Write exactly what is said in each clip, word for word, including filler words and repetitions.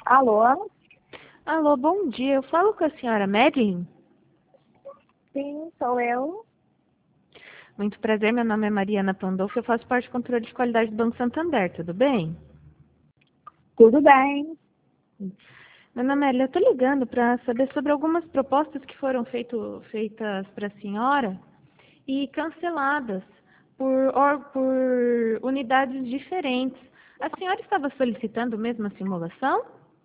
Alô? Alô, bom dia. Eu falo com a senhora Madeline? Sim, sou eu. Muito prazer, meu nome é Mariana Pandolfo, eu faço parte do controle de qualidade do Banco Santander, tudo bem? Tudo bem? Dona Amélia, eu estou ligando para saber sobre algumas propostas que foram feito, feitas para a senhora e canceladas por, or, por unidades diferentes. A senhora estava solicitando mesmo a simulação?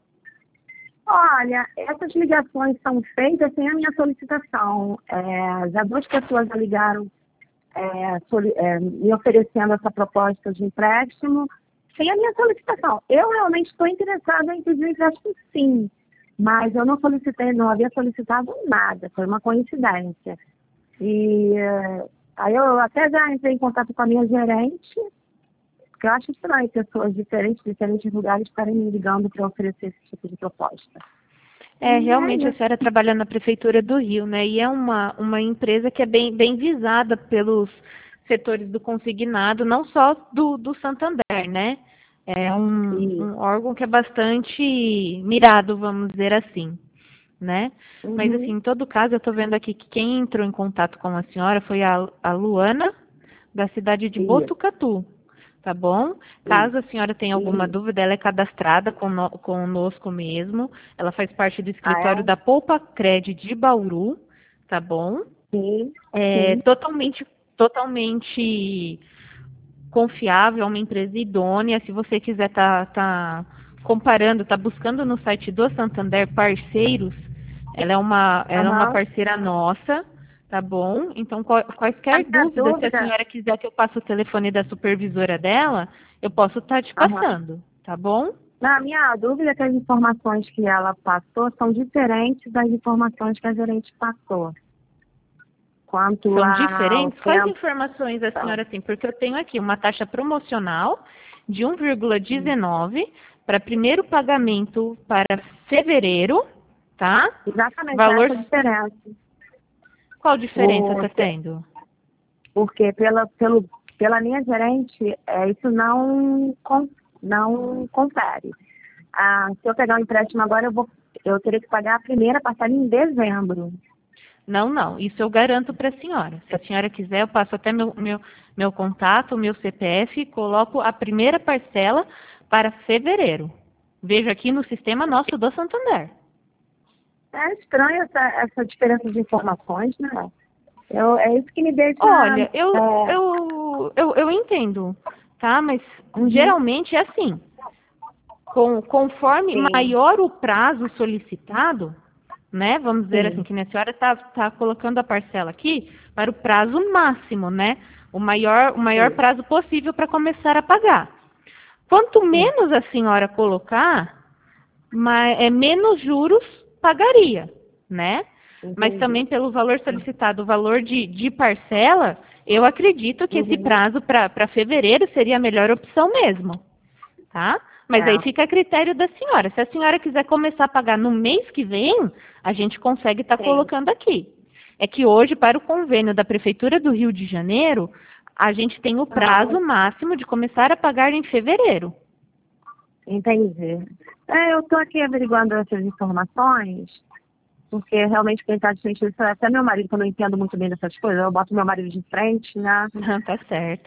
Olha, essas ligações são feitas sem a minha solicitação. É, já duas pessoas já ligaram é, soli- é, me oferecendo essa proposta de empréstimo sem a minha solicitação. Eu realmente estou interessada em pedir empréstimo, sim, mas eu não solicitei, não havia solicitado nada, foi uma coincidência. E é, aí eu até já entrei em contato com a minha gerente, porque eu acho estranho pessoas diferentes, de diferentes lugares estarem me ligando para oferecer esse tipo de proposta. É, realmente a Mas, senhora trabalha na Prefeitura do Rio, né? E é uma, uma empresa que é bem, bem visada pelos setores do consignado, não só do, do Santander, né? É um, e, um órgão que é bastante mirado, vamos dizer assim, né? Mas, assim, uhum, em todo caso, eu estou vendo aqui que quem entrou em contato com a senhora foi a, a Luana, da cidade de isso, Botucatu, tá bom? isso, Caso a senhora tenha alguma isso. dúvida, ela é cadastrada cono- conosco mesmo. Ela faz parte do Ah, escritório é? da Poupa Cred de Bauru, tá bom? Sim, É sim. totalmente, totalmente confiável, é uma empresa idônea. Se você quiser tá, tá comparando, tá buscando no site do Santander parceiros, ela é uma, ela é uma Aham. parceira nossa, tá bom? Então, qual- A quaisquer minha dúvidas, se a dúvida, senhora quiser que eu passe o telefone da supervisora dela, eu posso estar te aham. passando, tá bom? Na minha dúvida é que as informações que ela passou são diferentes das informações que a gerente passou. Quanto São ao diferentes? Quais tempo, informações a senhora tem? Porque eu tenho aqui uma taxa promocional de um vírgula dezenove para primeiro pagamento para fevereiro, tá? exatamente Valor. essa diferença. Qual diferença está Porque, tendo? porque pela, pelo, pela minha gerente, é, isso não, con- não confere. Ah, se eu pegar um empréstimo agora, eu, vou, eu teria que pagar a primeira parcela em dezembro. Não, não. Isso eu garanto para a senhora. Se a senhora quiser, eu passo até meu, meu, meu contato, meu C P F e coloco a primeira parcela para fevereiro. Vejo aqui no sistema nosso do Santander. É estranho essa, essa diferença de informações, né? Eu, é isso que me deixa. Olha, eu, É, eu, eu, eu entendo, tá? Mas uhum, geralmente é assim. Com, conforme sim, maior o prazo solicitado, né? Vamos dizer assim, sim, que a senhora está tá colocando a parcela aqui para o prazo máximo, né? O maior, o maior sim, prazo possível para começar a pagar. Quanto sim, menos a senhora colocar, mais, é, menos juros pagaria, né? Mas entendi. também pelo valor solicitado, o valor de, de parcela, eu acredito que esse Uhum, prazo para fevereiro seria a melhor opção mesmo, tá? Mas aí é, fica a critério da senhora. Se a senhora quiser começar a pagar no mês que vem, a gente consegue estar sim. colocando aqui. É que hoje, para o convênio da Prefeitura do Rio de Janeiro, a gente tem o Aham, prazo máximo de começar a pagar em fevereiro. entendi. É, eu estou aqui averiguando essas informações, porque realmente quem está de frente disso é até meu marido, que eu não entendo muito bem dessas coisas. Eu boto meu marido de frente, né? Não, tá certo.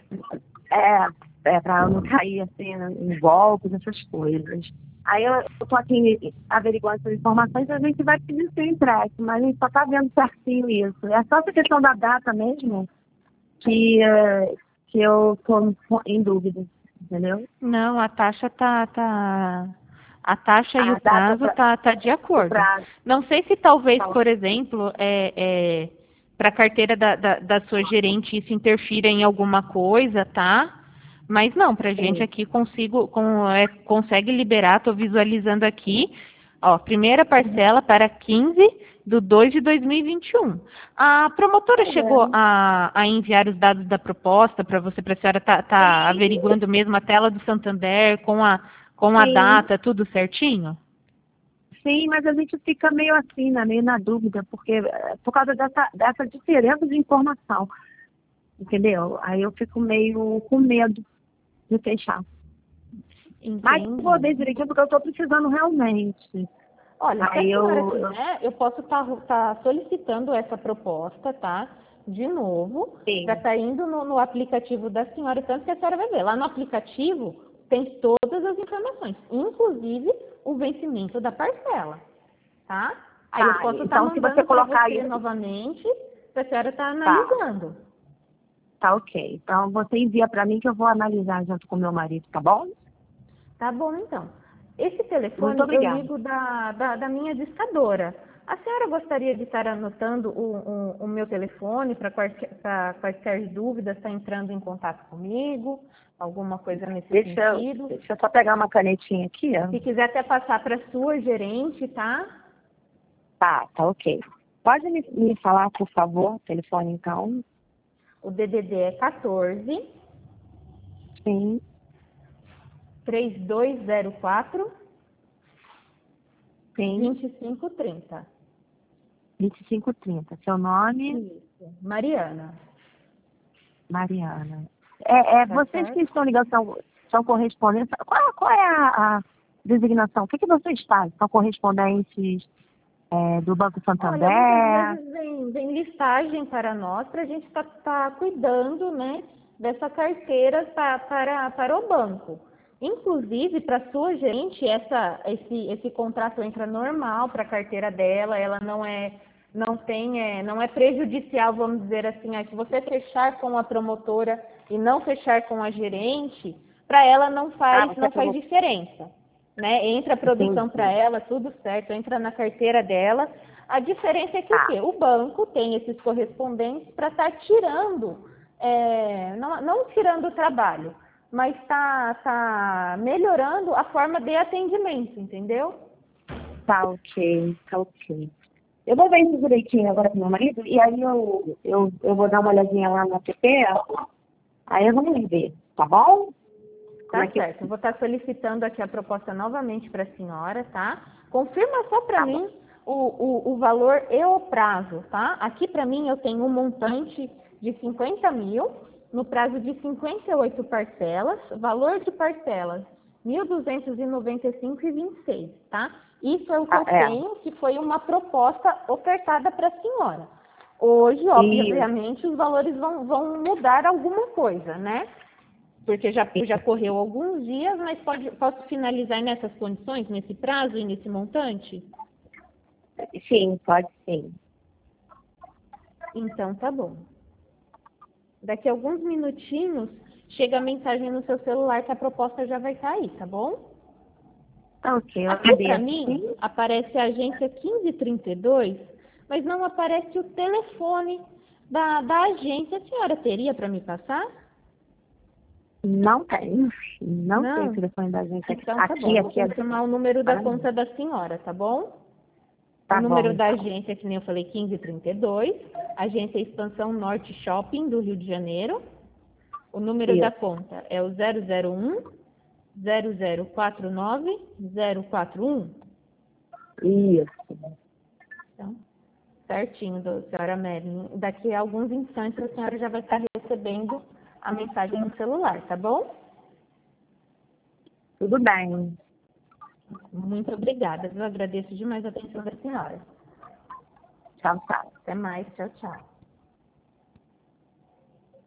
É, é para eu não cair assim em golpes, essas coisas. Aí eu estou aqui averiguando essas informações e a gente vai pedir seu empréstimo, mas a gente só está vendo certinho isso. É só essa questão da data mesmo que, eh, que eu estou em dúvida, entendeu? Não, a taxa tá, tá, a taxa e o A data prazo pra, tá, tá de do acordo. prazo. Não sei se talvez, Tá, por exemplo, é, é, para a carteira da, da, da sua gerente isso interfira em alguma coisa, tá? Mas não, para a gente sim. aqui consigo, com, é, consegue liberar, estou visualizando aqui, ó, primeira Uhum. parcela para quinze de dois de dois mil e vinte e um. A promotora Pois chegou é. a, a enviar os dados da proposta para você, para a senhora estar tá, tá Sim, averiguando mesmo a tela do Santander com a, com a sim, data, tudo certinho? sim, mas a gente fica meio assim, né, meio na dúvida, porque eh, por causa dessa, dessa diferença de informação, entendeu? Aí eu fico meio com medo de fechar. Mas Entendi. eu vou ver direitinho porque eu estou precisando realmente. Olha, se a Aí senhora eu, eu quiser, eu posso estar solicitando essa proposta, tá? De novo, para sim. estar indo no, no aplicativo da senhora, tanto que a senhora vai ver. Lá no aplicativo tem todas as informações, inclusive o vencimento da parcela, tá? Aí eu Tá, posso estar então se você mandando para colocar você isso, novamente, para a senhora estar tá, analisando. tá ok. Então você envia para mim que eu vou analisar junto com meu marido, tá bom? Tá bom, então. Esse Muito telefone eu obrigada. ligo da, da, da minha discadora. A senhora gostaria de estar anotando o, o, o meu telefone para quaisquer, quaisquer dúvidas, está entrando em contato comigo? Alguma coisa nesse Deixa eu, sentido? deixa eu só pegar uma canetinha aqui, ó. Se quiser até passar para a sua gerente, tá? Tá, tá ok. Pode me, me falar, por favor, o telefone então? O D D D é quatorze, Sim, três dois zero quatro, sim, vinte e cinco trinta. vinte e cinco trinta. Seu nome? Isso. Mariana, Mariana. É, é, tá vocês que certo? estão ligando são, são correspondentes. Qual, qual é a, a designação? O que, que vocês fazem? São correspondentes é, do Banco Olha, muitas Santander? vezes vem, vem listagem para nós, para a gente estar tá, tá cuidando, né, dessa carteira pra, para, para o banco. Inclusive, para a sua gente, essa, esse, esse contrato entra normal para a carteira dela, ela não é, não tem, é, não é prejudicial, vamos dizer assim, é, se você fechar com a promotora e não fechar com a gerente, para ela não Ah, faz, você não faz pegou. diferença, né? Entra a produção para Entendi. ela, tudo certo, entra na carteira dela. A diferença é que o Tá, quê? O banco tem esses correspondentes para estar tirando, é, não, não tirando o trabalho, mas está tá melhorando a forma de atendimento, entendeu? tá ok, tá ok. Eu vou ver isso direitinho agora com meu marido e aí eu, eu, eu vou dar uma olhadinha lá no app, aí eu vou ver, tá bom? Como Tá é que certo. Eu vou estar solicitando aqui a proposta novamente para a senhora, tá? Confirma só para tá bom? mim o, o, o valor e o prazo, tá? Aqui para mim eu tenho um montante de cinquenta mil, no prazo de cinquenta e oito parcelas, valor de parcelas mil duzentos e noventa e cinco vírgula vinte e seis, tá? Isso é o que Ah, eu é, tenho, que foi uma proposta ofertada para a senhora. Hoje, isso. obviamente, os valores vão, vão mudar alguma coisa, né? Porque já, já correu alguns dias, mas pode, posso finalizar nessas condições, nesse prazo e nesse montante? Sim, pode sim. Então, tá bom. Daqui a alguns minutinhos, chega a mensagem no seu celular que a proposta já vai estar aí, tá bom? Tá ok, eu Aqui para agradeço. mim, Sim? aparece a agência quinze trinta e dois, mas não aparece o telefone da, da agência. A senhora teria para me passar? Não tenho. Não tenho o Não? telefone da gente aqui. Então, tá bom. Aqui, Eu vou aqui é confirmar o número da para mim. conta da senhora, tá bom? O Tá bom, número da então. agência, que nem eu falei, quinze trinta e dois, agência Expansão Norte Shopping, do Rio de Janeiro. O número da Isso. conta é o zero zero um, zero zero quatro nove, zero quatro um. Isso. Então, certinho, do, senhora Mary. Daqui a alguns instantes a senhora já vai estar recebendo a mensagem no celular, tá bom? Tudo bem. Muito obrigada. Eu agradeço demais a atenção da senhora. Tchau, tchau. Até mais. Tchau, tchau.